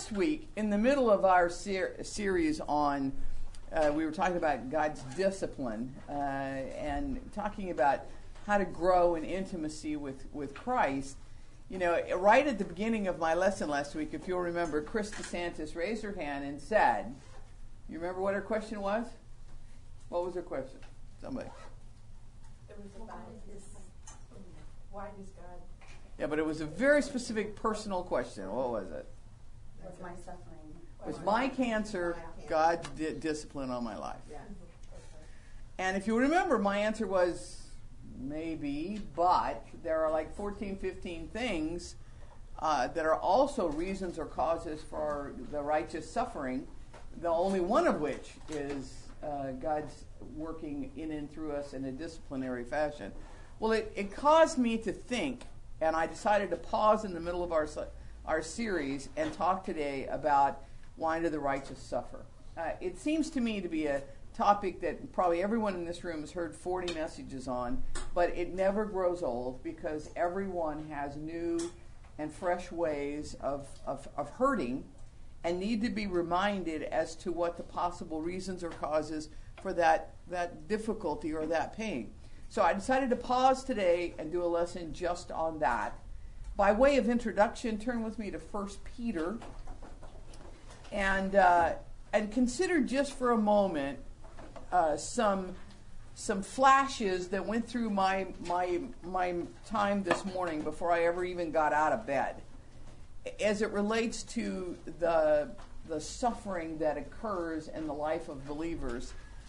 last week, in the middle of our series on, we were talking about God's discipline and talking about how to grow in intimacy with Christ. You know, right at the beginning of my lesson last week, if you'll remember, Chris DeSantis raised her hand and said, you remember what her question was? What was her question? Somebody. It was about why does God... Yeah, but it was a very specific personal question. What was it? Was my suffering... Was my cancer God's discipline on my life? Yeah. And if you remember, my answer was maybe, but there are like 14, 15 things that are also reasons or causes for the righteous suffering, the only one of which is God's working in and through us in a disciplinary fashion. Well, it caused me to think, and I decided to pause in the middle of our series and talk today about why do the righteous suffer. It seems to me to be a topic that probably everyone in this room has heard 40 messages on, but it never grows old because everyone has new and fresh ways of hurting and need to be reminded as to what the possible reasons or causes for that difficulty or that pain. So I decided to pause today and do a lesson just on that. By way of introduction, turn with me to 1 Peter and consider just for a moment some flashes that went through my time this morning before I ever even got out of bed, as it relates to the suffering that occurs in the life of believers.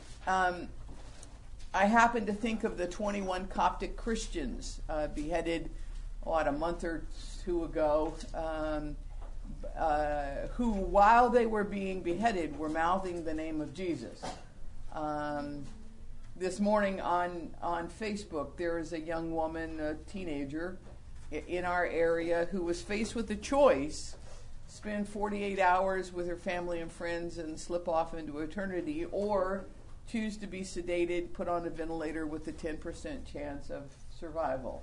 I happen to think of the 21 Coptic Christians beheaded a month or two ago, who, while they were being beheaded, were mouthing the name of Jesus. This morning on Facebook, there is a young woman, a teenager, in our area who was faced with the choice: spend 48 hours with her family and friends and slip off into eternity, or choose to be sedated, put on a ventilator with a 10% chance of survival.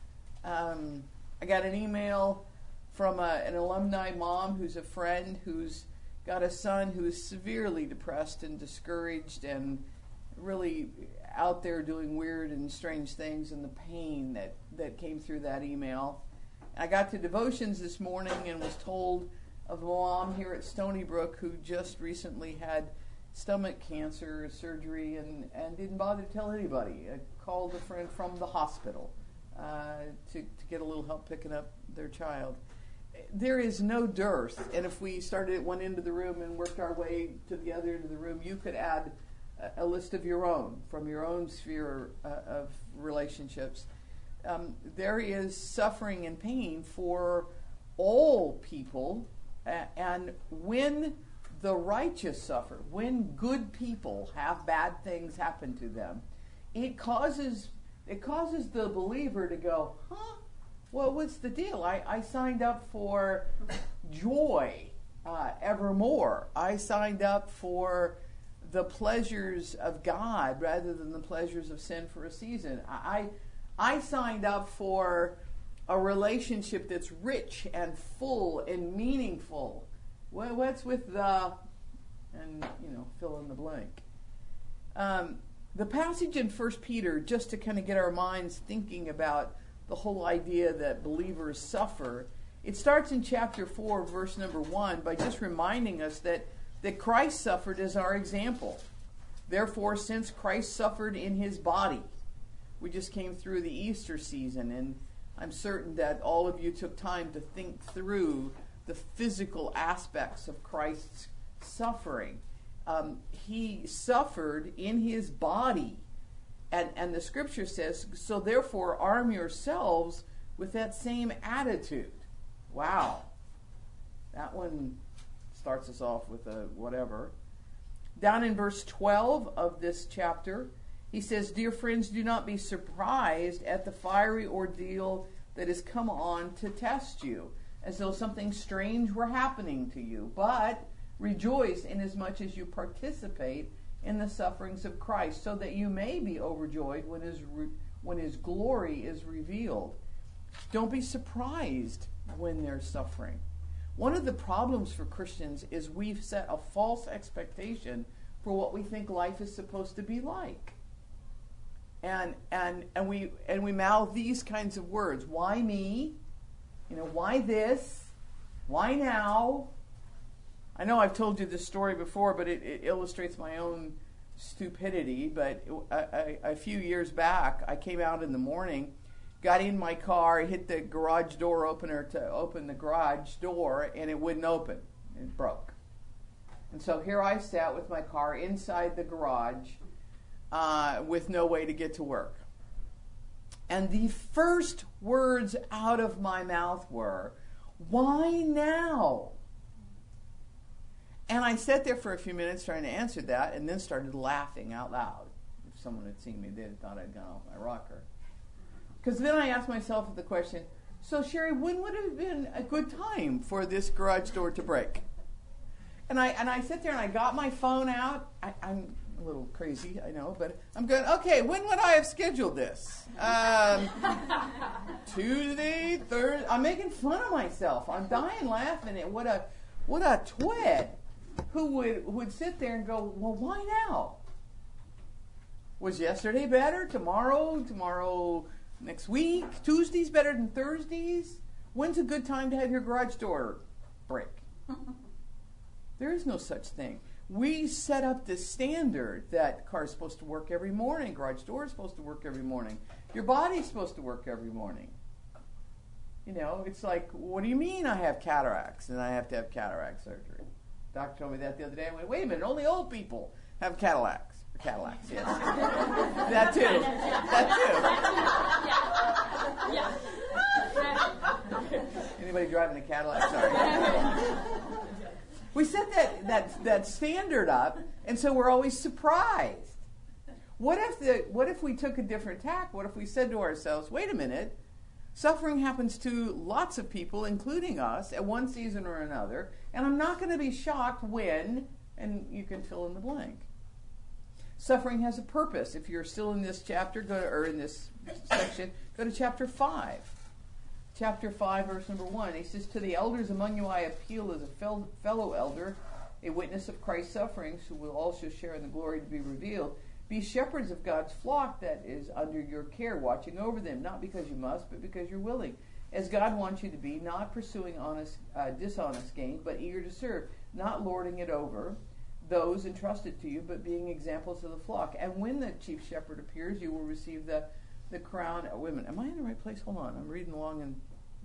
I got an email from an alumni mom who's a friend who's got a son who is severely depressed and discouraged and really out there doing weird and strange things, and the pain that came through that email. I got to devotions this morning and was told of a mom here at Stony Brook who just recently had stomach cancer surgery and didn't bother to tell anybody. I called a friend from the hospital to get a little help picking up their child. There is no dearth, and if we started at one end of the room and worked our way to the other end of the room, you could add a list of your own, from your own sphere of relationships. There is suffering and pain for all people, and when the righteous suffer, when good people have bad things happen to them, it causes the believer to go, well, what's the deal? I signed up for joy evermore. I signed up for the pleasures of God rather than the pleasures of sin for a season. I signed up for a relationship that's rich and full and meaningful. Well, what's with the, and fill in the blank. The passage in 1 Peter, just to kind of get our minds thinking about the whole idea that believers suffer, it starts in chapter 4, verse number 1, by just reminding us that Christ suffered as our example. Therefore, since Christ suffered in his body, we just came through the Easter season, and I'm certain that all of you took time to think through the physical aspects of Christ's suffering. He suffered in his body, and the scripture says, so therefore arm yourselves with that same attitude. Wow. That one starts us off with a whatever. Down in verse 12 of this chapter, he says, dear friends, do not be surprised at the fiery ordeal that has come on to test you, as though something strange were happening to you. But rejoice inasmuch as you participate in the sufferings of Christ, so that you may be overjoyed when his glory is revealed. Don't be surprised when there's suffering. One of the problems for Christians is we've set a false expectation for what we think life is supposed to be like. And we mouth these kinds of words. Why me? Why this? Why now? I know I've told you this story before, but it illustrates my own stupidity. But a few years back, I came out in the morning, got in my car, hit the garage door opener to open the garage door, and it wouldn't open. It broke. And so here I sat with my car inside the garage with no way to get to work. And the first words out of my mouth were, "Why now?" And I sat there for a few minutes trying to answer that, and then started laughing out loud. If someone had seen me, they'd have thought I'd gone off my rocker. Because then I asked myself the question, so Sherry, when would have been a good time for this garage door to break? And I sat there and I got my phone out. I'm a little crazy, I know, but I'm going, okay, when would I have scheduled this? Tuesday, Thursday. I'm making fun of myself. I'm dying laughing at what a twit who would sit there and go, well, why now? Was yesterday better? Tomorrow next week? Tuesday's better than Thursdays? When's a good time to have your garage door break? There is no such thing. We set up this standard that car's supposed to work every morning, garage door is supposed to work every morning, your body's supposed to work every morning. It's like, what do you mean I have cataracts and I have to have cataract surgery? Doctor told me that the other day. I went, wait a minute, only old people have Cadillacs. Cadillacs, yes. That too. Anybody driving a Cadillac? Sorry. We set that standard up, and so we're always surprised. What if we took a different tack? What if we said to ourselves, wait a minute, suffering happens to lots of people, including us, at one season or another, and I'm not going to be shocked when, and you can fill in the blank. Suffering has a purpose. If you're still in this chapter, in this section, go to chapter 5. Chapter 5, verse number 1. He says, to the elders among you I appeal as a fellow elder, a witness of Christ's sufferings, who will also share in the glory to be revealed. Be shepherds of God's flock that is under your care, watching over them, not because you must, but because you're willing, as God wants you to be, not pursuing dishonest gain, but eager to serve, not lording it over those entrusted to you, but being examples of the flock. And when the chief shepherd appears, you will receive the crown. Wait a minute, am I in the right place? Hold on, I'm reading along in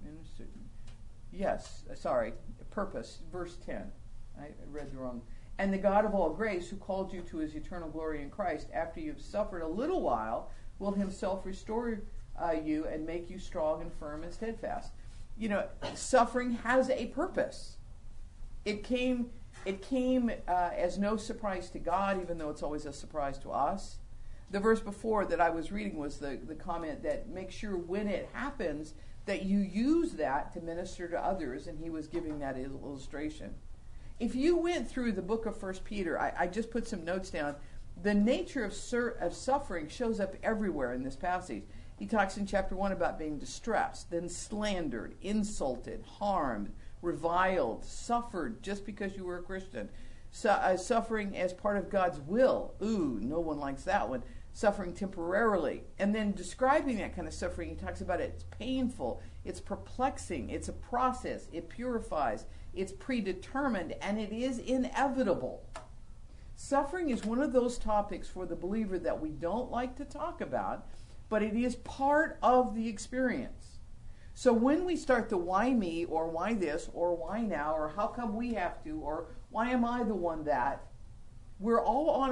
yes, sorry, purpose, verse 10. I read the wrong. And the God of all grace, who called you to his eternal glory in Christ, after you've suffered a little while, will himself restore you and make you strong and firm and steadfast. Suffering has a purpose. It came as no surprise to God, even though it's always a surprise to us. The verse before that I was reading was the comment that make sure when it happens that you use that to minister to others, and he was giving that illustration. If you went through the book of 1 Peter, I just put some notes down. The nature of suffering shows up everywhere in this passage. He talks in chapter 1 about being distressed, then slandered, insulted, harmed, reviled, suffered just because you were a Christian. Suffering as part of God's will. Ooh, no one likes that one. Suffering temporarily. And then describing that kind of suffering, he talks about it's painful, it's perplexing, it's a process, it purifies, it's predetermined, and it is inevitable. Suffering is one of those topics for the believer that we don't like to talk about, but it is part of the experience. So when we start the why me, or why this, or why now, or how come we have to, or why am I the one that, we're all on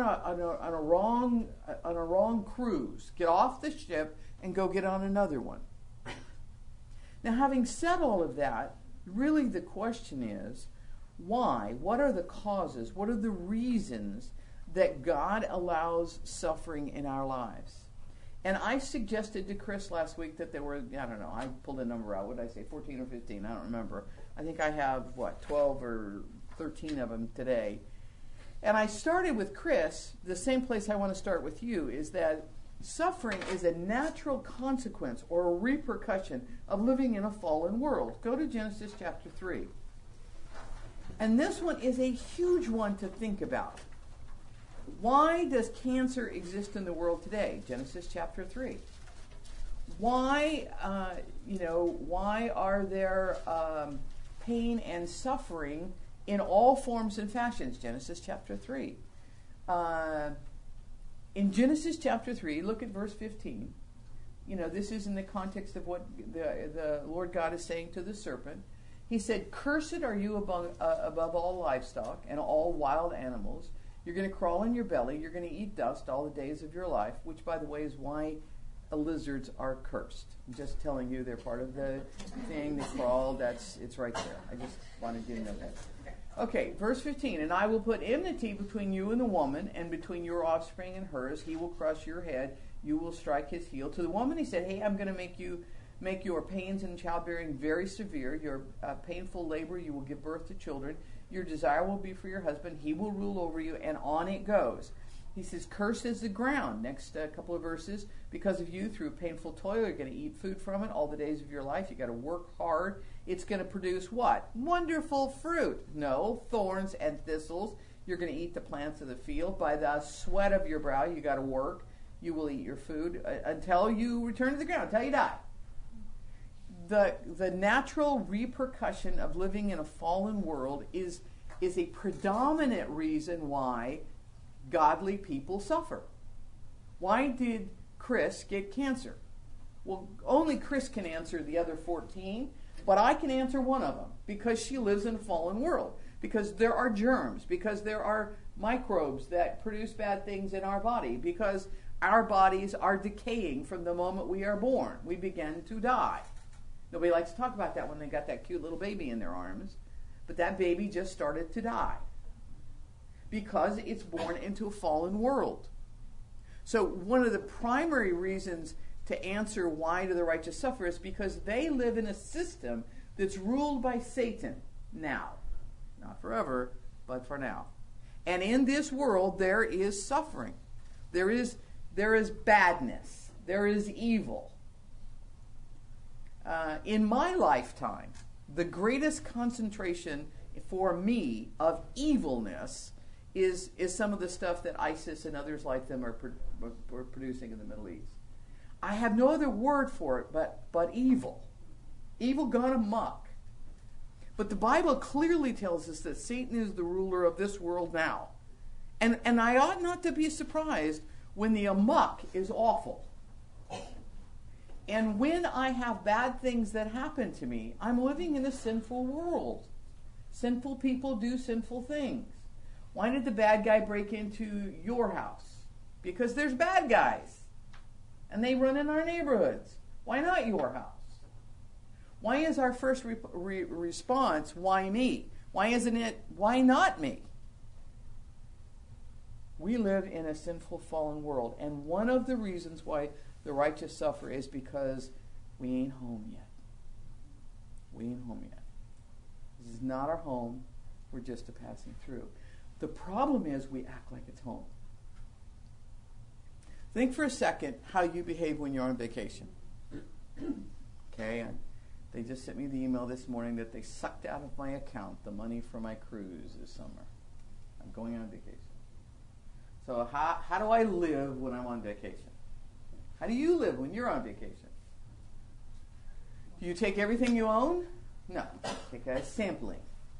a wrong cruise. Get off the ship and go get on another one. Now, having said all of that, really the question is, why? What are the causes? What are the reasons that God allows suffering in our lives? And I suggested to Chris last week that there were, I don't know, I pulled a number out. What did I say, 14 or 15? I don't remember. I think I have, 12 or 13 of them today. And I started with Chris, the same place I want to start with you, is that suffering is a natural consequence or a repercussion of living in a fallen world. Go to Genesis chapter 3. And this one is a huge one to think about. Why does cancer exist in the world today? Genesis chapter 3. Why, why are there pain and suffering in all forms and fashions? Genesis chapter 3. In Genesis chapter 3, look at verse 15. This is in the context of what the Lord God is saying to the serpent. He said, "Cursed are you above all livestock and all wild animals. You're going to crawl on your belly. You're going to eat dust all the days of your life," which, by the way, is why lizards are cursed. I'm just telling you they're part of the thing. They crawl. It's right there. I just wanted you to know that. Okay, verse 15. "And I will put enmity between you and the woman, and between your offspring and hers. He will crush your head. You will strike his heel." To the woman he said, "Hey, I'm going to make your pains in childbearing very severe. Your painful labor, you will give birth to children. Your desire will be for your husband. He will rule over you," and on it goes. He says, "Cursed is the ground." Next couple of verses. "Because of you, through painful toil, you're going to eat food from it all the days of your life. You've got to work hard. It's going to produce what? Wonderful fruit. No, thorns and thistles. You're going to eat the plants of the field. By the sweat of your brow, you got to work. You will eat your food until you return to the ground, until you die." The natural repercussion of living in a fallen world is a predominant reason why godly people suffer. Why did Chris get cancer? Well, only Chris can answer the other 14, but I can answer one of them, because she lives in a fallen world, because there are germs, because there are microbes that produce bad things in our body, because our bodies are decaying from the moment we are born. We begin to die. Nobody likes to talk about that when they got that cute little baby in their arms, but that baby just started to die because it's born into a fallen world. So one of the primary reasons to answer why do the righteous suffer is because they live in a system that's ruled by Satan now. Not forever, but for now. And in this world there is suffering. There is badness. There is evil. In my lifetime, the greatest concentration for me of evilness is some of the stuff that ISIS and others like them are producing in the Middle East. I have no other word for it but evil. Evil gone amok. But the Bible clearly tells us that Satan is the ruler of this world now. And I ought not to be surprised when the amok is awful. And when I have bad things that happen to me, I'm living in a sinful world. Sinful people do sinful things. Why did the bad guy break into your house? Because there's bad guys. And they run in our neighborhoods. Why not your house? Why is our first response, why me? Why isn't it, why not me? We live in a sinful, fallen world. And one of the reasons why the righteous suffer is because we ain't home yet. We ain't home yet. This is not our home. We're just a passing through. The problem is we act like it's home. Think for a second how you behave when you're on vacation. Okay, they just sent me the email this morning that they sucked out of my account the money for my cruise this summer. I'm going on vacation. So how do I live when I'm on vacation? How do you live when you're on vacation? Do you take everything you own? No. Take a sampling.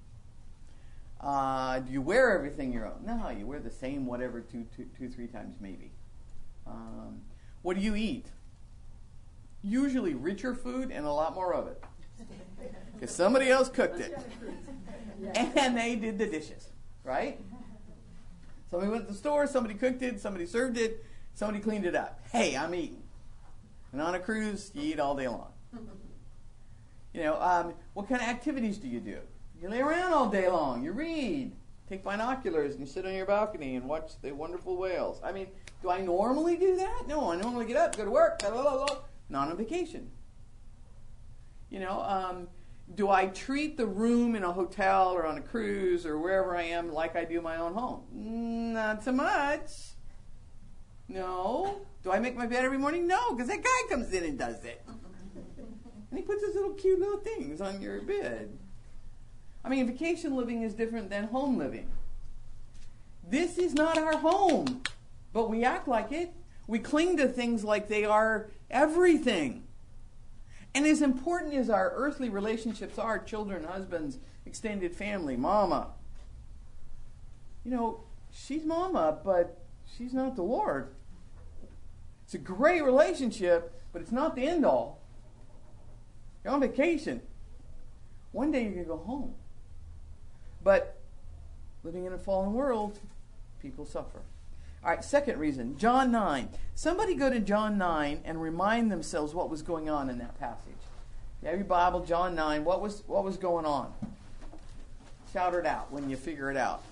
Do you wear everything you own? No, you wear the same whatever two, 3 times maybe. What do you eat? Usually richer food and a lot more of it. Because somebody else cooked it. And they did the dishes, right? Somebody went to the store, somebody cooked it, somebody served it, somebody cleaned it up. Hey, I'm eating. And on a cruise, you eat all day long. What kind of activities do you do? You lay around all day long. You read. Take binoculars and you sit on your balcony and watch the wonderful whales. I mean, do I normally do that? No, I normally get up, go to work, blah, blah, blah. Not on vacation. Do I treat the room in a hotel or on a cruise or wherever I am like I do my own home? Not so much. No. Do I make my bed every morning? No, because that guy comes in and does it. And he puts his little cute little things on your bed. I mean, vacation living is different than home living. This is not our home, but we act like it. We cling to things like they are everything. And as important as our earthly relationships are, children, husbands, extended family, mama, she's mama, but she's not the Lord. It's a great relationship, but it's not the end all. You're on vacation. One day you're going to go home. But living in a fallen world, people suffer. All right, second reason, John 9. Somebody go to John 9 and remind themselves what was going on in that passage. You have your Bible, John 9. What was going on? Shout it out when you figure it out.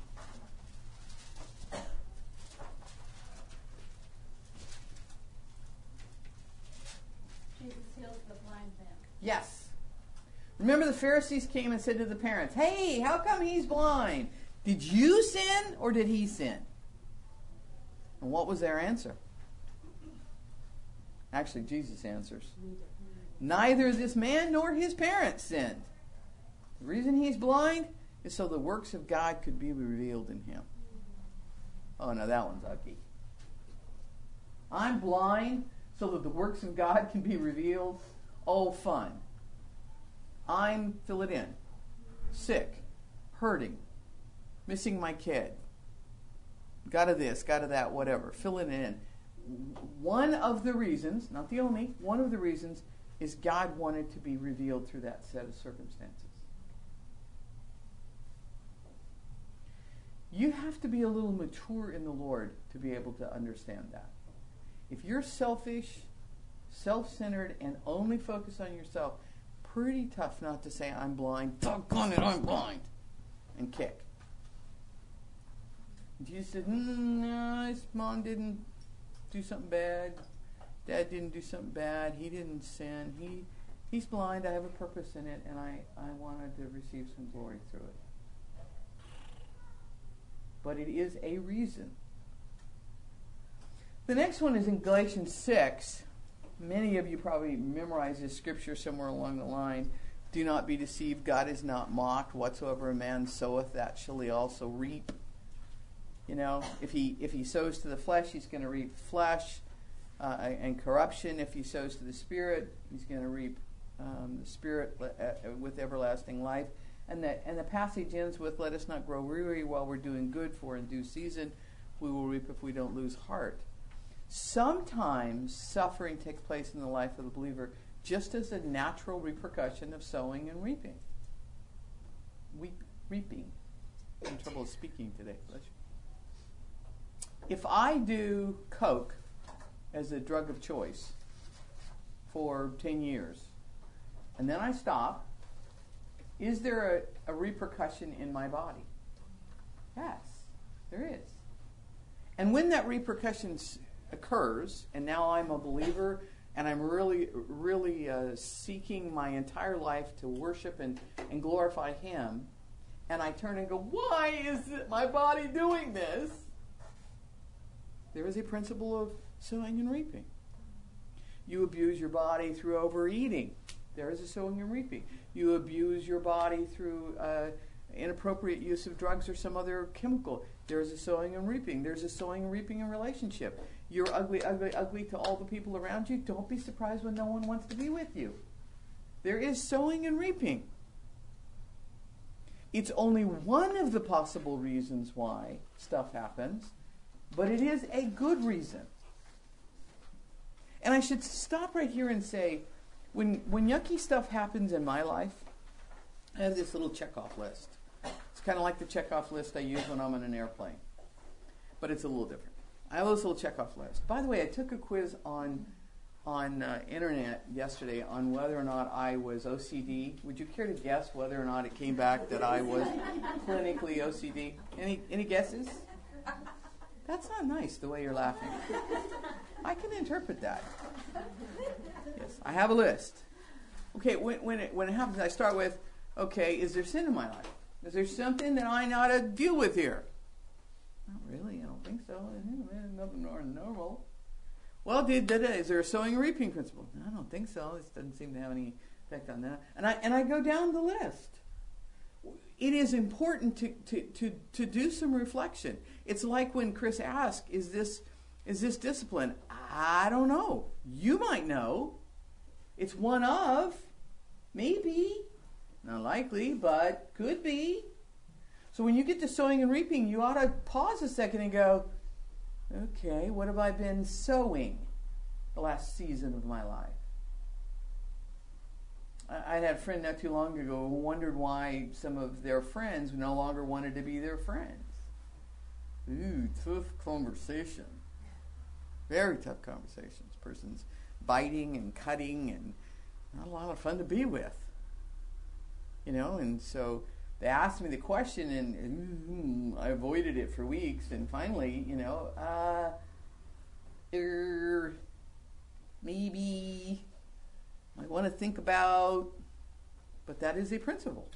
Jesus heals the blind man. Yes. Remember the Pharisees came and said to the parents, "Hey, how come he's blind? Did you sin or did he sin?" And what was their answer? Actually, Jesus answers. Neither this man nor his parents sinned. The reason he's blind is so the works of God could be revealed in him. Oh, no, that one's ugly. I'm blind so that the works of God can be revealed. Oh, fun. I'm, fill it in, sick, hurting, missing my kid. Got to this, got to that, whatever. Fill it in. One of the reasons, not the only, one of the reasons is God wanted to be revealed through that set of circumstances. You have to be a little mature in the Lord to be able to understand that. If you're selfish, self-centered, and only focus on yourself, pretty tough not to say, "I'm blind. Doggone it, I'm blind," and kick. Jesus said, "No, his mom didn't do something bad. Dad didn't do something bad. He didn't sin. He's blind. I have a purpose in it, and I wanted to receive some glory through it." But it is a reason. The next one is in Galatians 6. Many of you probably memorized this scripture somewhere along the line. "Do not be deceived. God is not mocked. Whatsoever a man soweth, that shall he also reap." If he sows to the flesh, he's going to reap flesh and corruption. If he sows to the Spirit, he's going to reap the Spirit with everlasting life. And the passage ends with, "Let us not grow weary while we're doing good, for in due season we will reap if we don't lose heart." Sometimes suffering takes place in the life of the believer just as a natural repercussion of sowing and reaping. Reaping. I'm in trouble with speaking today. If I do Coke as a drug of choice for 10 years, and then I stop, is there a repercussion in my body? Yes, there is. And when that repercussion occurs, and now I'm a believer, and I'm really seeking my entire life to worship and glorify Him, and I turn and go, "Why is my body doing this?" There is a principle of sowing and reaping. You abuse your body through overeating. There is a sowing and reaping. You abuse your body through inappropriate use of drugs or some other chemical. There is a sowing and reaping. There's a sowing and reaping in relationship. You're ugly to all the people around you. Don't be surprised when no one wants to be with you. There is sowing and reaping. It's only one of the possible reasons why stuff happens, but it is a good reason. And I should stop right here and say, when yucky stuff happens in my life, I have this little checkoff list. It's kind of like the checkoff list I use when I'm on an airplane, but it's a little different. I have this little checkoff list. By the way, I took a quiz on internet yesterday on whether or not I was OCD. Would you care to guess whether or not it came back that I was clinically OCD? Any guesses? That's not nice, the way you're laughing. I can interpret that. Yes, I have a list. Okay, when it happens, I start with, okay, is there sin in my life? Is there something that I know how to deal with here? Not really, I don't think so. Nothing more than normal. Well, is there a sowing and reaping principle? I don't think so. This doesn't seem to have any effect on that. And I go down the list. it is important to do some reflection. It's like when Chris asked, is this discipline? I don't know. You might know. It's one of, maybe, not likely, but could be. So when you get to sowing and reaping, you ought to pause a second and go, okay, what have I been sowing the last season of my life? I had a friend not too long ago who wondered why some of their friends no longer wanted to be their friends. Ooh, tough conversation. Very tough conversations. Person's biting and cutting and not a lot of fun to be with. And so they asked me the question, and I avoided it for weeks, and finally, maybe I want to think about, but that is a principle.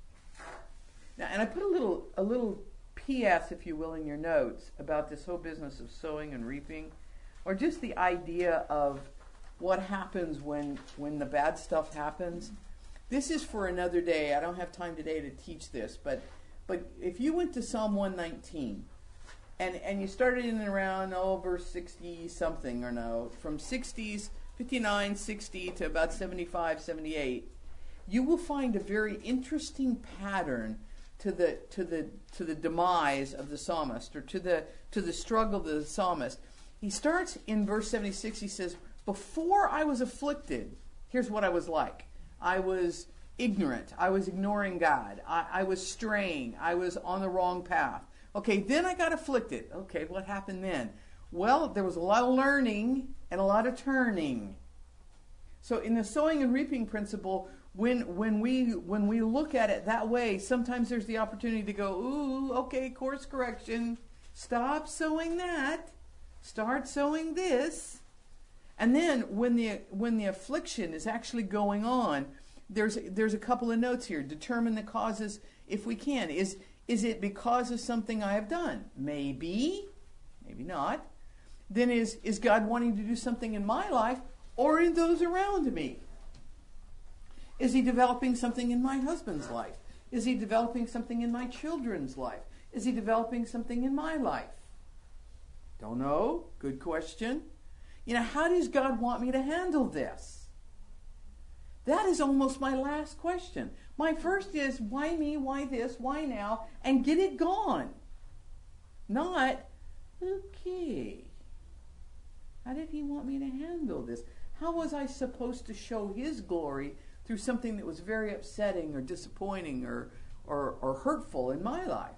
Now, and I put a little PS, if you will, in your notes about this whole business of sowing and reaping, or just the idea of what happens when the bad stuff happens. This is for another day. I don't have time today to teach this, but if you went to Psalm 119 and you started in and around verse 60 something or no, from 60s, 59, 60 to about 75, 78, you will find a very interesting pattern to the demise of the psalmist, or to the struggle of the psalmist. He starts in verse 76. He says, "Before I was afflicted, here's what I was like. I was ignorant. I was ignoring God. I was straying. I was on the wrong path. Okay, then I got afflicted. Okay, what happened then? Well, there was a lot of learning and a lot of turning." So in the sowing and reaping principle, when we look at it that way, sometimes there's the opportunity to go, ooh, okay, course correction. Stop sowing that. Start sowing this. And then when the affliction is actually going on, there's a couple of notes here. Determine the causes if we can. Is it because of something I have done? Maybe, maybe not. Then is God wanting to do something in my life or in those around me? Is he developing something in my husband's life? Is he developing something in my children's life? Is he developing something in my life? Don't know. Good question. How does God want me to handle this? That is almost my last question. My first is, why me, why this, why now, and get it gone. Not, okay, how did he want me to handle this? How was I supposed to show his glory through something that was very upsetting or disappointing or hurtful in my life?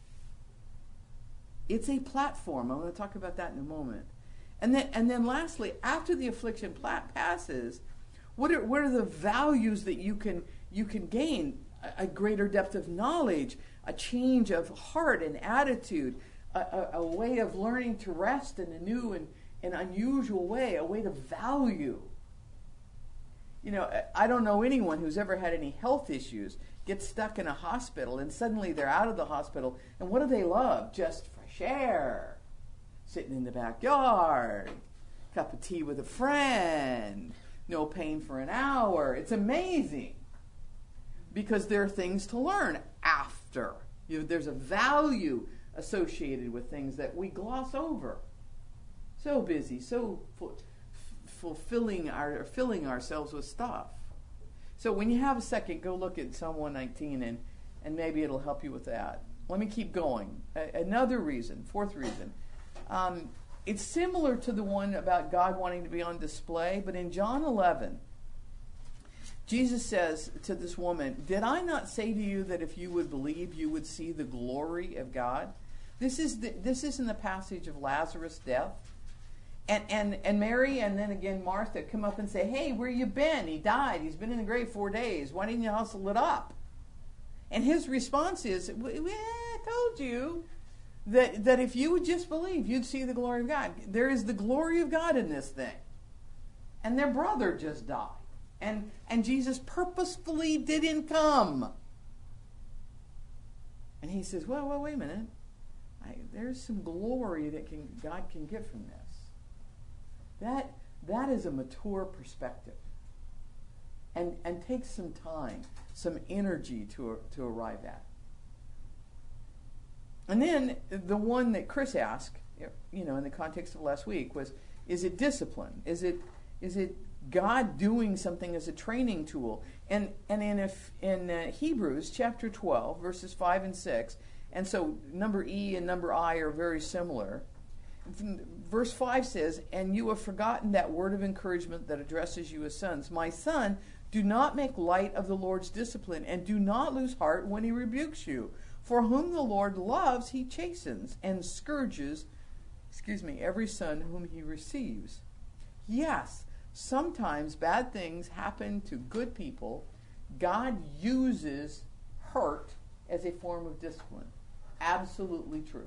It's a platform. I'm going to talk about that in a moment. And then lastly, after the affliction passes, what are the values that you can gain? A greater depth of knowledge, a change of heart and attitude, a way of learning to rest in a new and unusual way, a way to value. I don't know anyone who's ever had any health issues, get stuck in a hospital, and suddenly they're out of the hospital, and what do they love? Just fresh air. Sitting in the backyard, cup of tea with a friend, no pain for an hour. It's amazing because there are things to learn after. There's a value associated with things that we gloss over. So busy, so filling ourselves with stuff. So when you have a second, go look at Psalm 119 and maybe it'll help you with that. Let me keep going. Another reason, fourth reason. It's similar to the one about God wanting to be on display, but in John 11, Jesus says to this woman, "Did I not say to you that if you would believe, you would see the glory of God?" This is in the passage of Lazarus' death. And Mary and then again Martha come up and say, "Hey, where you been? He died. He's been in the grave 4 days. Why didn't you hustle it up?" And his response is, "I told you that if you would just believe, you'd see the glory of God." There is the glory of God in this thing. And their brother just died. And Jesus purposefully didn't come. And he says, well, wait a minute. There's some glory that God can get from this. That is a mature perspective. and takes some time, some energy to arrive at. And then the one that Chris asked, in the context of last week, was, is it discipline? Is it God doing something as a training tool? And in Hebrews chapter 12, verses 5 and 6, and so number E and number I are very similar. Verse 5 says, "And you have forgotten that word of encouragement that addresses you as sons. My son, do not make light of the Lord's discipline, and do not lose heart when he rebukes you. For whom the Lord loves, he chastens and scourges, every son whom he receives." Yes, sometimes bad things happen to good people. God uses hurt as a form of discipline. Absolutely true.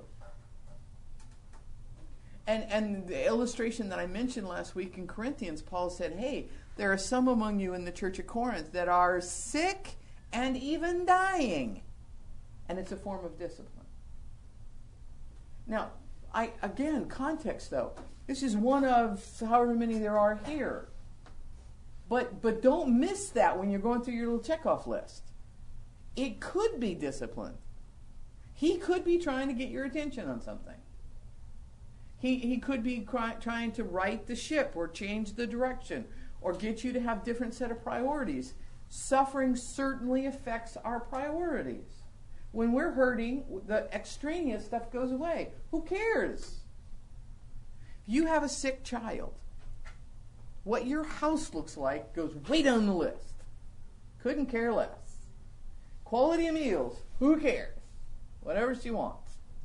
And the illustration that I mentioned last week in Corinthians, Paul said, hey, there are some among you in the church of Corinth that are sick and even dying. And it's a form of discipline. Now, context though. This is one of however many there are here. But don't miss that when you're going through your little checkoff list. It could be discipline. He could be trying to get your attention on something. He could be trying to right the ship or change the direction or get you to have different set of priorities. Suffering certainly affects our priorities. When we're hurting, the extraneous stuff goes away. Who cares? If you have a sick child, what your house looks like goes way down the list. Couldn't care less. Quality of meals, who cares? Whatever she wants.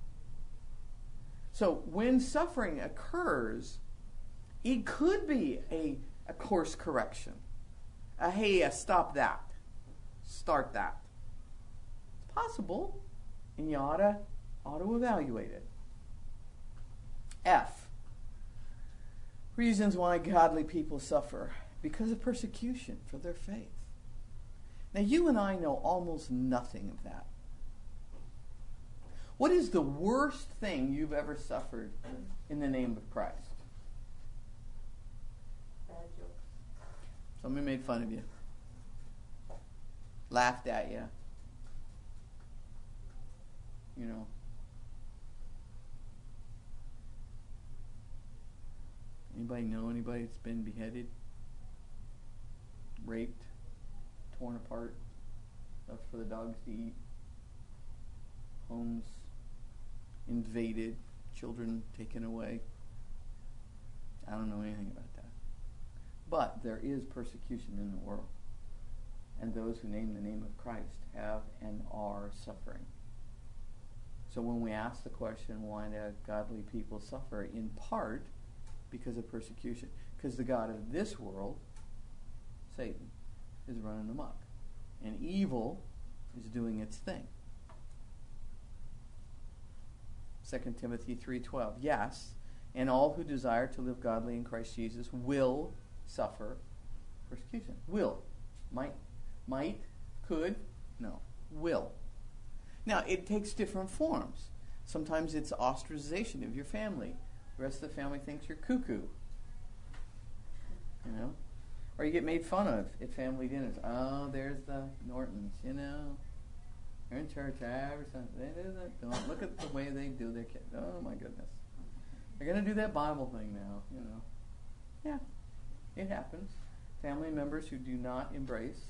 So when suffering occurs, it could be a course correction. Stop that. Start that. It's possible, and you ought to evaluate it. F. Reasons why godly people suffer. Because of persecution for their faith. Now you and I know almost nothing of that. What is the worst thing you've ever suffered in the name of Christ? Bad jokes. Somebody made fun of you. Laughed at you. Anybody know anybody that's been beheaded? Raped? Torn apart? Left for the dogs to eat? Homes invaded, children taken away. I don't know anything about that. But there is persecution in the world. And those who name the name of Christ have and are suffering. So when we ask the question, why do godly people suffer? In part, because of persecution. Because the God of this world, Satan, is running amok. And evil is doing its thing. 2 Timothy 3:12. Yes, and all who desire to live godly in Christ Jesus will suffer persecution. Will. Might. Could. No. Will. Now, it takes different forms. Sometimes it's ostracization of your family. The rest of the family thinks you're cuckoo. Or you get made fun of at family dinners. Oh, there's the Nortons, They're in church every Sunday. They do that. Don't look at the way they do their kids. Oh my goodness. They're going to do that Bible thing now, Yeah, it happens. Family members who do not embrace,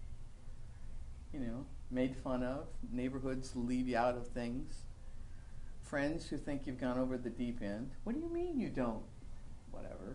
made fun of. Neighborhoods leave you out of things. Friends who think you've gone over the deep end. What do you mean you don't? Whatever.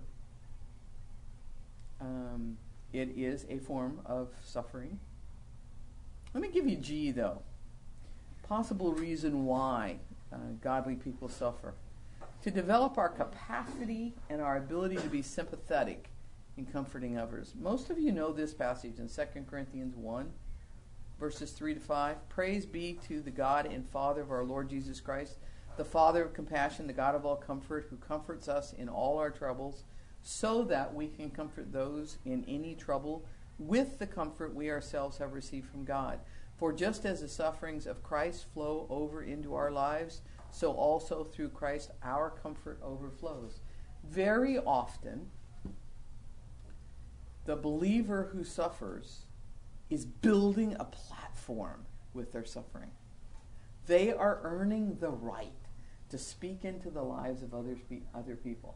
It is a form of suffering. Let me give you G, though. Possible reason why godly people suffer. To develop our capacity and our ability to be sympathetic in comforting others. Most of you know this passage in 2 Corinthians 1, verses 3 to 5. Praise be to the God and Father of our Lord Jesus Christ, the Father of compassion, the God of all comfort, who comforts us in all our troubles, so that we can comfort those in any trouble with the comfort we ourselves have received from God. For just as the sufferings of Christ flow over into our lives, so also through Christ our comfort overflows. Very often, The believer who suffers is building a platform with their suffering. They are earning the right to speak into the lives of other people.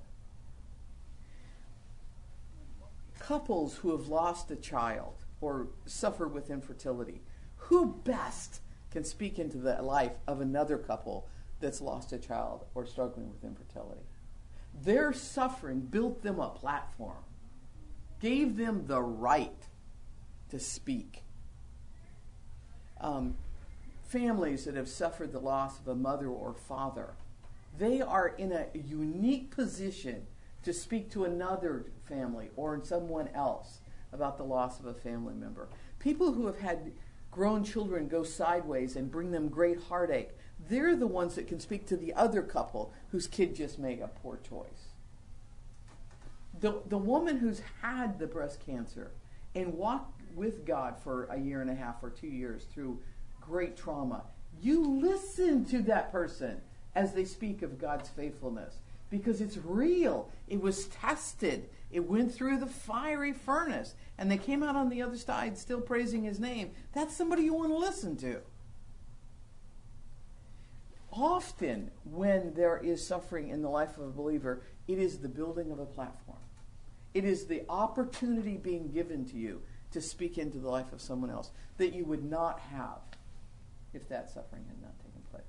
Couples who have lost a child or suffer with infertility, who best can speak into the life of another couple that's lost a child or struggling with infertility? Their suffering built them a platform, gave them the right to speak. Families that have suffered the loss of a mother or father, they are in a unique position to speak to another family or someone else about the loss of a family member. People who have had grown children go sideways and bring them great heartache, they're the ones that can speak to the other couple whose kid just made a poor choice. The woman who's had the breast cancer and walked with God for a year and a half or 2 years through great trauma, you listen to that person as they speak of God's faithfulness because it's real. It was tested. It went through the fiery furnace and they came out on the other side still praising his name. That's somebody you want to listen to. Often when there is suffering in the life of a believer, it is the building of a platform. It is the opportunity being given to you to speak into the life of someone else that you would not have if that suffering had not taken place.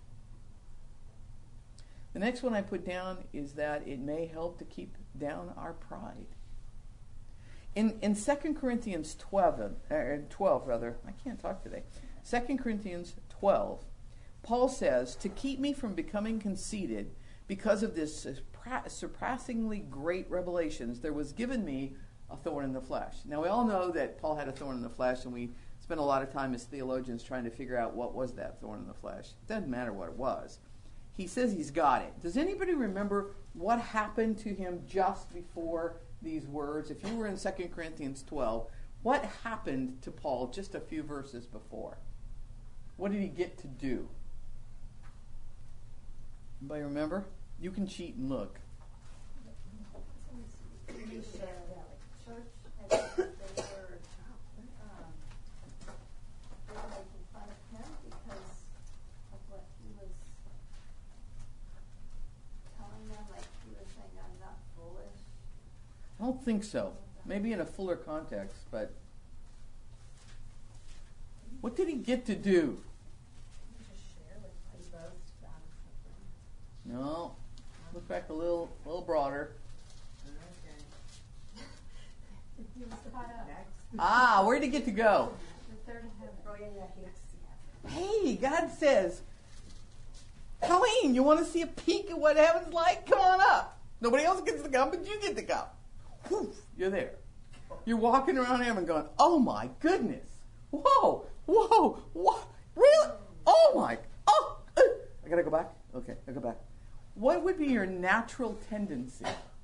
The next one I put down is that it may help to keep down our pride. In 2 Corinthians 12, I can't talk today. 2 Corinthians 12, Paul says, to keep me from becoming conceited because of this surpassingly great revelations, there was given me a thorn in the flesh. Now we all know that Paul had a thorn in the flesh, and we spent a lot of time as theologians trying to figure out what was that thorn in the flesh. It doesn't matter what it was. He says he's got it. Does anybody remember what happened to him just before these words? If you were in 2 Corinthians 12, what happened to Paul just a few verses before? What did he get to do? Anybody remember? You can cheat and look. I don't think so. Maybe in a fuller context, but what did he get to do? No. Look back a little broader. Where did he get to go? The third heaven. Hey, God says, Colleen, you want to see a peek at what heaven's like? Come on up. Nobody else gets to come, but you get to come. Whew, you're there. You're walking around heaven going, oh my goodness. Whoa, what? Really? Oh my, I gotta go back? Okay, I go back. What would be your natural tendency?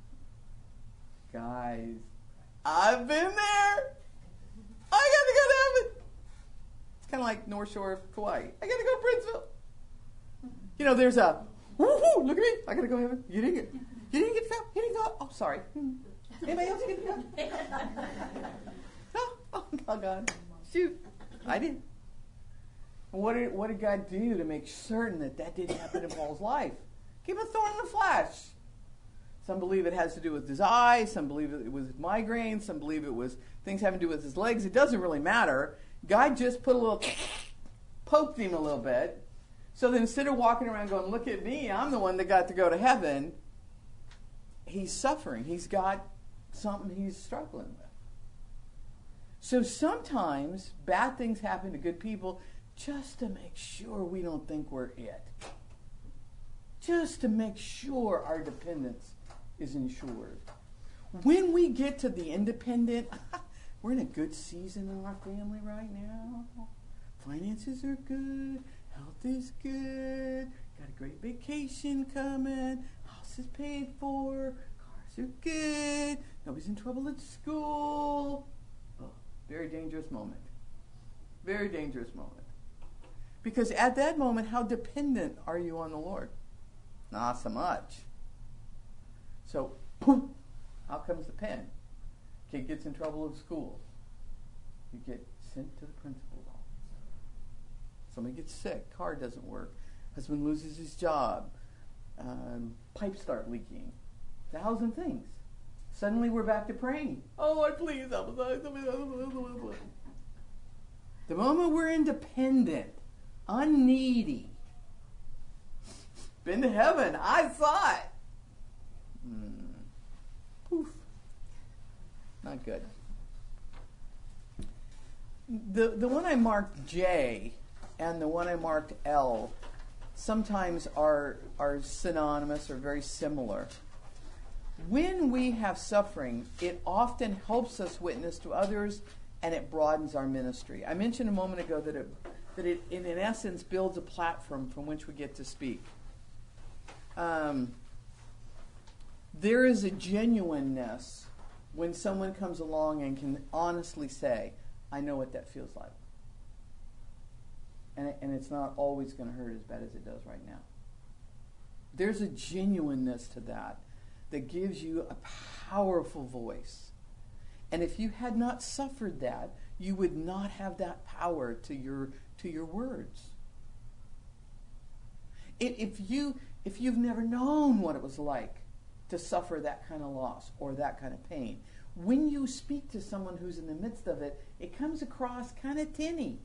Guys, I've been there. I got to go to heaven. It's kind of like North Shore of Kauai. I got to go to Princeville. You know, there's a, woohoo, look at me. I got to go to heaven. You didn't get to go? You didn't go? Oh, sorry. Anybody else get to go? Oh, God. Shoot. I did. What did God do to make certain that didn't happen in Paul's life? Give him a thorn in the flesh. Some believe it has to do with his eyes. Some believe it was migraines. Some believe it was things having to do with his legs. It doesn't really matter. God just put a little, poked him a little bit. So that instead of walking around going, look at me, I'm the one that got to go to heaven, he's suffering. He's got something he's struggling with. So sometimes bad things happen to good people just to make sure we don't think we're it. Just to make sure our dependence is ensured. When we get to the independent, we're in a good season in our family right now. Finances are good. Health is good. Got a great vacation coming. House is paid for. Cars are good. Nobody's in trouble at school. Oh, very dangerous moment. Very dangerous moment. Because at that moment, how dependent are you on the Lord? Not so much. So, boom, out comes the pen. Kid gets in trouble at school. You get sent to the principal's office. Somebody gets sick. Car doesn't work. Husband loses his job. Pipes start leaking. 1,000 things. Suddenly we're back to praying. Oh, Lord, please help us. The moment we're independent, unneedy, been to heaven, I saw it. Poof. Not good. The one I marked J and the one I marked L sometimes are synonymous or very similar. When we have suffering, it often helps us witness to others, and it broadens our ministry. I mentioned a moment ago that it in essence builds a platform from which we get to speak. There is a genuineness when someone comes along and can honestly say, I know what that feels like. And it's not always going to hurt as bad as it does right now. There's a genuineness to that gives you a powerful voice. And if you had not suffered that, you would not have that power to your words. If you've never known what it was like to suffer that kind of loss or that kind of pain, when you speak to someone who's in the midst of it, it comes across kind of tinny.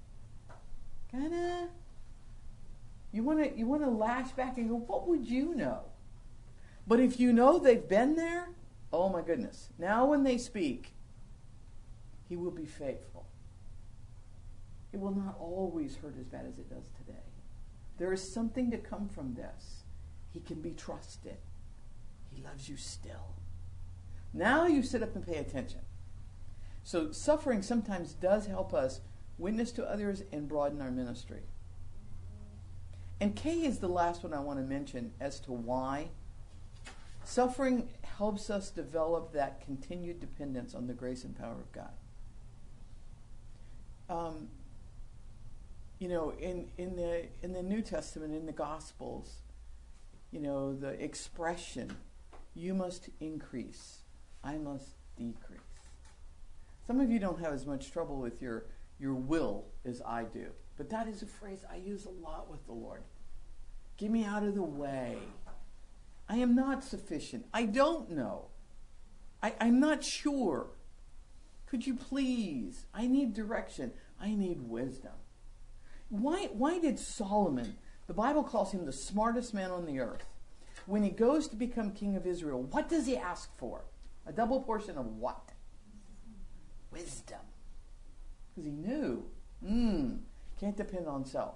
You want to lash back and go, what would you know? But if you know they've been there, oh my goodness. Now when they speak, he will be faithful. It will not always hurt as bad as it does today. There is something to come from this. He can be trusted. He loves you still. Now you sit up and pay attention. So suffering sometimes does help us witness to others and broaden our ministry. And K is the last one I want to mention as to why. Suffering helps us develop that continued dependence on the grace and power of God. In the New Testament, in the Gospels, the expression, you must increase, I must decrease. Some of you don't have as much trouble with your will as I do, but that is a phrase I use a lot with the Lord. Get me out of the way. I am not sufficient. I don't know. I'm not sure. Could you please? I need direction. I need wisdom. Why did Solomon, the Bible calls him the smartest man on the earth, when he goes to become king of Israel, what does he ask for? A double portion of what? Wisdom. Because he knew, can't depend on self.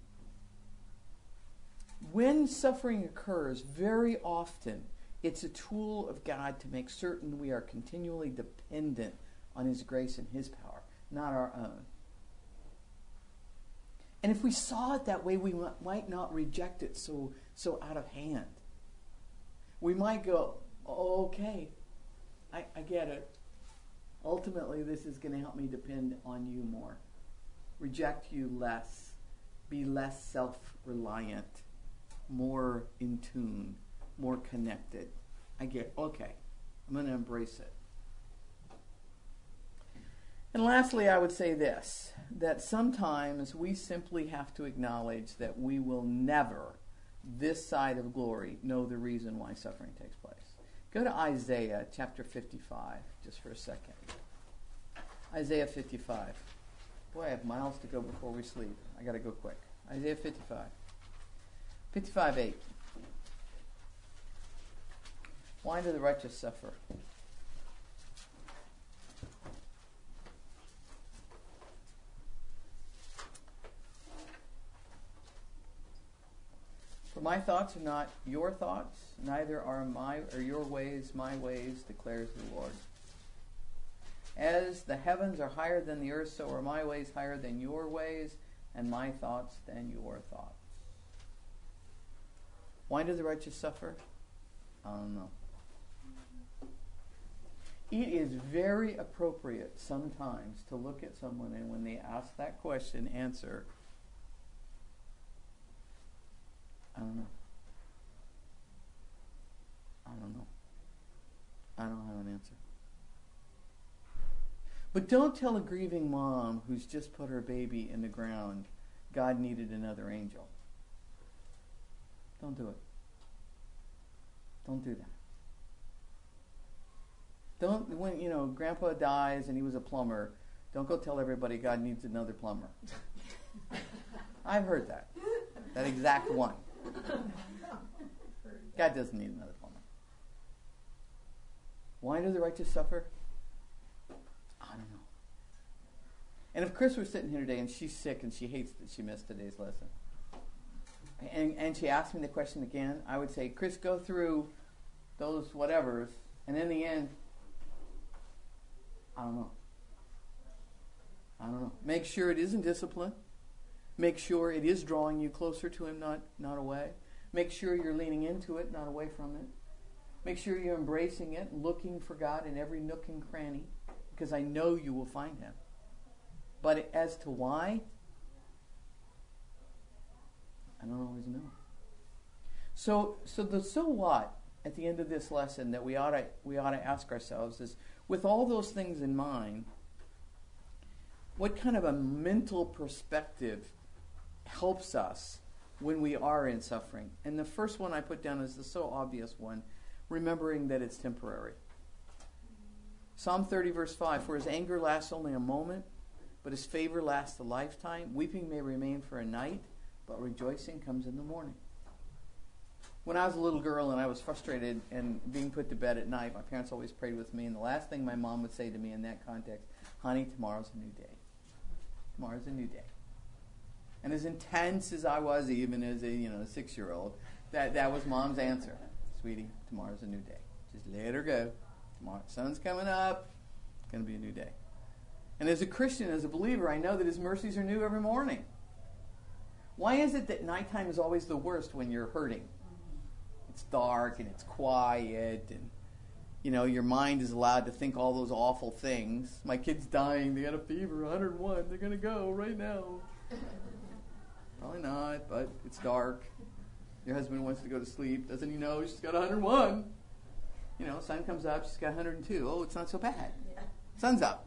When suffering occurs, very often it's a tool of God to make certain we are continually dependent on his grace and his power, not our own. And if we saw it that way, we might not reject it so out of hand. We might go, oh, okay, I get it. Ultimately, this is going to help me depend on you more. Reject you less. Be less self-reliant. More in tune. More connected. I get, okay, I'm going to embrace it. And lastly, I would say this, that sometimes we simply have to acknowledge that we will never, this side of glory, know the reason why suffering takes place. Go to Isaiah chapter 55, just for a second. Isaiah 55. Boy, I have miles to go before we sleep. I got to go quick. Isaiah 55. 55:8. Why do the righteous suffer? For my thoughts are not your thoughts, neither are your ways my ways, declares the Lord. As the heavens are higher than the earth, so are my ways higher than your ways, and my thoughts than your thoughts. Why do the righteous suffer? I don't know. It is very appropriate sometimes to look at someone and when they ask that question, answer, I don't know. I don't know. I don't have an answer. But don't tell a grieving mom who's just put her baby in the ground, God needed another angel. Don't do it. Don't do that. Don't, when, Grandpa dies and he was a plumber, don't go tell everybody God needs another plumber. I've heard that. That exact one. God doesn't need another plumber. Why do the righteous suffer? I don't know. And if Chris were sitting here today and she's sick and she hates that she missed today's lesson, and she asked me the question again, I would say, Chris, go through those whatevers, and in the end, I don't know. Make sure it isn't discipline. Make sure it is drawing you closer to Him, not away. Make sure you're leaning into it, not away from it. Make sure you're embracing it, looking for God in every nook and cranny, because I know you will find Him. But as to why, I don't always know. So what at the end of this lesson that we ought to ask ourselves is, with all those things in mind, what kind of a mental perspective helps us when we are in suffering? And the first one I put down is the so obvious one, remembering that it's temporary. Psalm 30 verse 5, for His anger lasts only a moment, but His favor lasts a lifetime. Weeping may remain for a night, but rejoicing comes in the morning. When I was a little girl and I was frustrated and being put to bed at night, my parents always prayed with me, and the last thing my mom would say to me in that context, honey, tomorrow's a new day. Tomorrow's a new day. And as intense as I was, even as a 6-year-old, that was Mom's answer. Sweetie, tomorrow's a new day. Just let her go. Tomorrow, sun's coming up. It's going to be a new day. And as a Christian, as a believer, I know that His mercies are new every morning. Why is it that nighttime is always the worst when you're hurting? It's dark and it's quiet, and your mind is allowed to think all those awful things. My kid's dying. They got a fever, 101. They're going to go right now. Probably not, but it's dark. Your husband wants to go to sleep. Doesn't he know she's got 101? Sun comes up, she's got 102. Oh, it's not so bad. Yeah. Sun's up.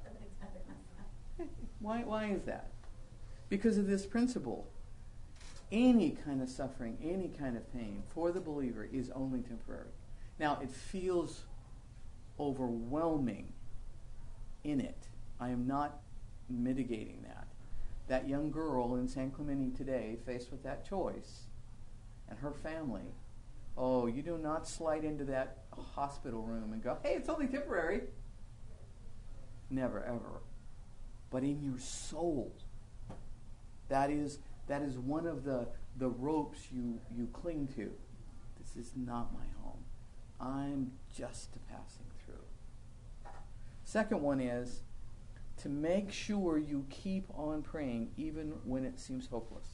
Why is that? Because of this principle. Any kind of suffering, any kind of pain for the believer is only temporary. Now, it feels overwhelming in it. I am not mitigating that. That young girl in San Clemente today, faced with that choice, and her family, you do not slide into that hospital room and go, hey, it's only temporary. Never, ever. But in your soul, that is one of the ropes you cling to. This is not my home. I'm just passing through. Second one is to make sure you keep on praying even when it seems hopeless.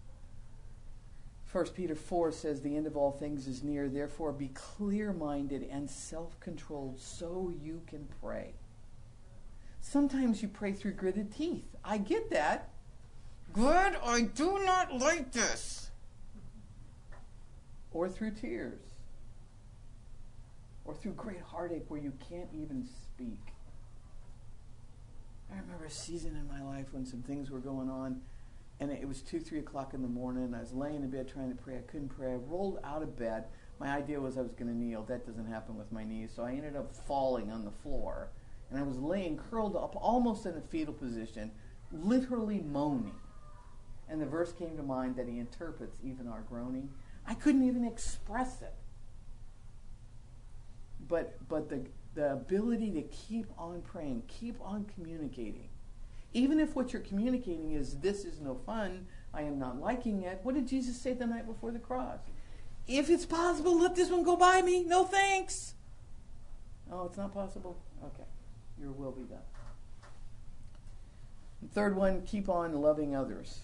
1 Peter 4 says, the end of all things is near, therefore be clear-minded and self-controlled so you can pray. Sometimes you pray through gritted teeth. I get that. God, I do not like this. Or through tears. Or through great heartache where you can't even speak. I remember a season in my life when some things were going on, and it was 2, 3 o'clock in the morning. I was laying in bed trying to pray. I couldn't pray. I rolled out of bed. My idea was I was going to kneel. That doesn't happen with my knees. So I ended up falling on the floor. And I was laying curled up almost in a fetal position, literally moaning. And the verse came to mind that He interprets even our groaning. I couldn't even express it. But the ability to keep on praying, keep on communicating. Even if what you're communicating is, this is no fun, I am not liking it. What did Jesus say the night before the cross? If it's possible, let this one go by me. No thanks. Oh, it's not possible? Okay. Your will be done. The third one, keep on loving others.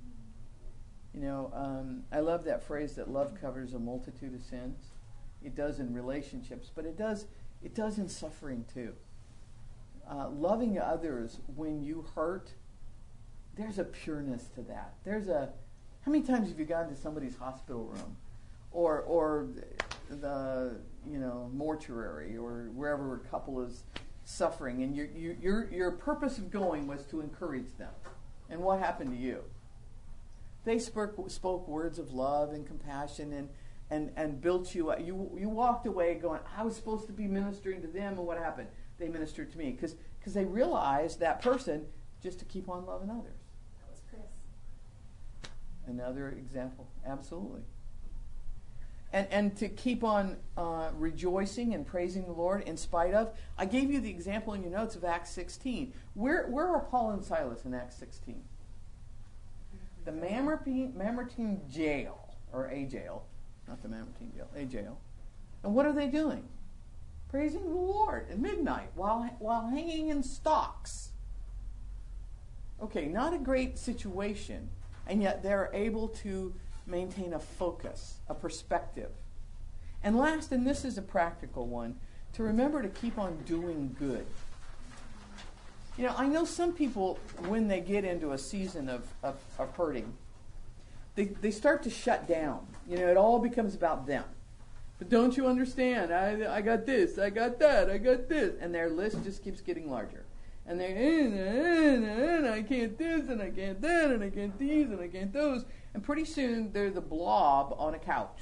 I love that phrase that love covers a multitude of sins. It does in relationships, but it does in suffering too. Loving others when you hurt, there's a pureness to that. How many times have you gone to somebody's hospital room or the mortuary or wherever a couple is suffering, and your purpose of going was to encourage them. And what happened to you? They spoke words of love and compassion and built you up. You walked away going, I was supposed to be ministering to them, and what happened? They ministered to me because they realized that person just to keep on loving others. That was Chris. Another example, absolutely. And to keep on rejoicing and praising the Lord in spite of. I gave you the example in your notes of Acts 16. Where are Paul and Silas in Acts 16? The Mamertine jail, or a jail, not the Mamertine jail, a jail. And what are they doing? Praising the Lord at midnight while hanging in stocks. Okay, not a great situation, and yet they're able to maintain a focus, a perspective. And last, and this is a practical one, to remember to keep on doing good. You know, I know some people, when they get into a season of hurting, they start to shut down. You know, it all becomes about them. But don't you understand? I got this, I got that, I got this. And their list just keeps getting larger. And they're, I can't this, and I can't that, and I can't these, and I can't those. And pretty soon, they're the blob on a couch.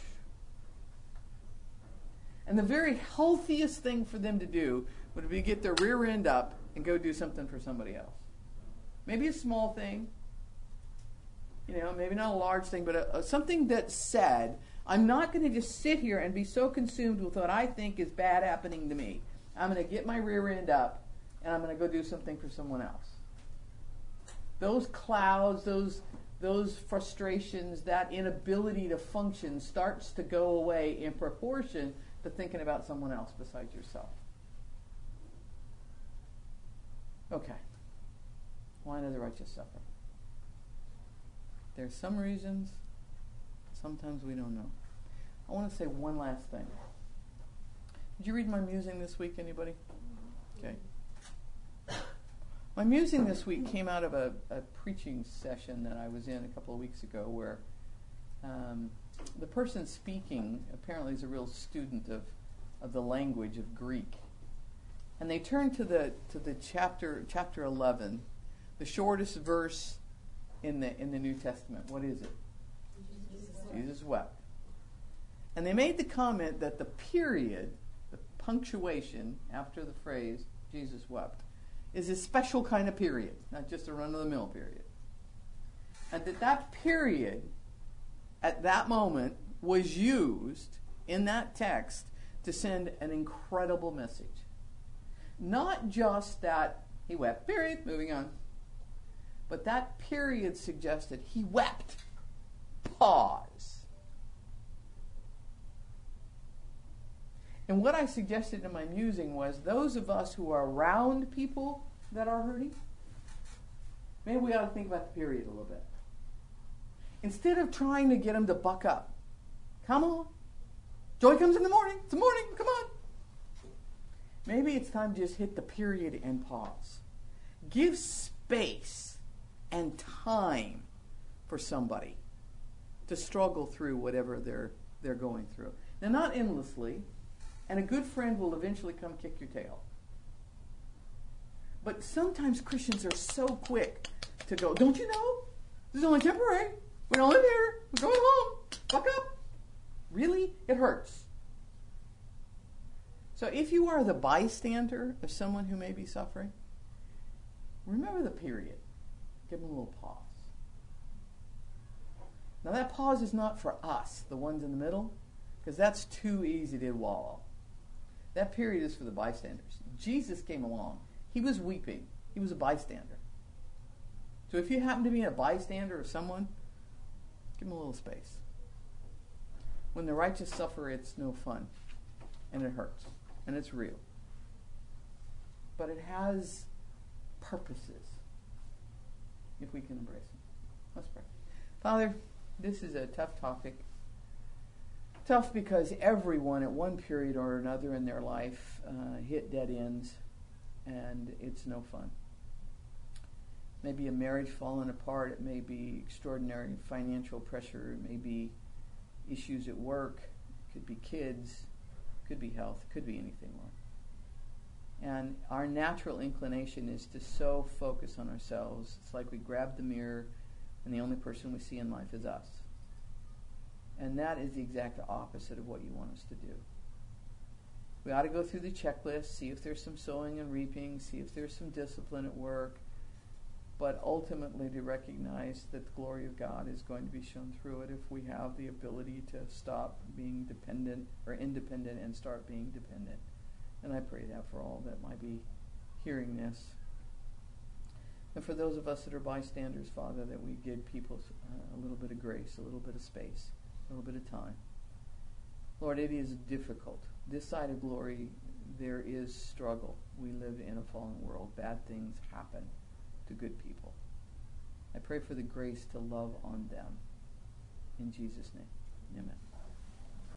And the very healthiest thing for them to do would be get their rear end up and go do something for somebody else. Maybe a small thing. You know, maybe not a large thing, but something that said, I'm not going to just sit here and be so consumed with what I think is bad happening to me. I'm going to get my rear end up, and I'm going to go do something for someone else. Those clouds, those frustrations, that inability to function starts to go away in proportion to thinking about someone else besides yourself. Okay. Why do the righteous suffer? There's some reasons. Sometimes we don't know. I want to say one last thing. Did you read my musing this week, anybody? Okay. My musing this week came out of a preaching session that I was in a couple of weeks ago where the person speaking apparently is a real student of the language of Greek. And they turned to the chapter 11, the shortest verse in the New Testament. What is it? Jesus wept. And they made the comment that the period, the punctuation after the phrase Jesus wept, is a special kind of period, not just a run-of-the-mill period. And that period, at that moment, was used in that text to send an incredible message. Not just that he wept, period, moving on. But that period suggested he wept. Pause. And what I suggested in my musing was those of us who are around people that are hurting, maybe we ought to think about the period a little bit. Instead of trying to get them to buck up. Come on. Joy comes in the morning. It's the morning. Come on. Maybe it's time to just hit the period and pause. Give space and time for somebody to struggle through whatever they're going through. Now, not endlessly, and a good friend will eventually come kick your tail. But sometimes Christians are so quick to go, don't you know? This is only temporary. We don't live here. We're going home. Buck up. Really? It hurts. So if you are the bystander of someone who may be suffering, remember the period. Give them a little pause. Now that pause is not for us, the ones in the middle, because that's too easy to wallow. That period is for the bystanders. Jesus came along. He was weeping. He was a bystander. So if you happen to be a bystander of someone, give them a little space. When the righteous suffer, it's no fun. And it hurts. And it's real. But it has purposes if we can embrace them. Let's pray. Father, this is a tough topic. Tough because everyone at one period or another in their life hit dead ends, and it's no fun. Maybe a marriage falling apart. It may be extraordinary financial pressure. It may be issues at work. It could be kids. It could be health. It could be anything, Lord. And our natural inclination is to so focus on ourselves. It's like we grab the mirror and the only person we see in life is us. And that is the exact opposite of what you want us to do. We ought to go through the checklist, see if there's some sowing and reaping, see if there's some discipline at work, but ultimately to recognize that the glory of God is going to be shown through it if we have the ability to stop being dependent or independent and start being dependent. And I pray that for all that might be hearing this. And for those of us that are bystanders, Father, that we give people a little bit of grace, a little bit of space, a little bit of time. Lord, it is difficult. This side of glory, there is struggle. We live in a fallen world. Bad things happen to good people. I pray for the grace to love on them. In Jesus' name, amen.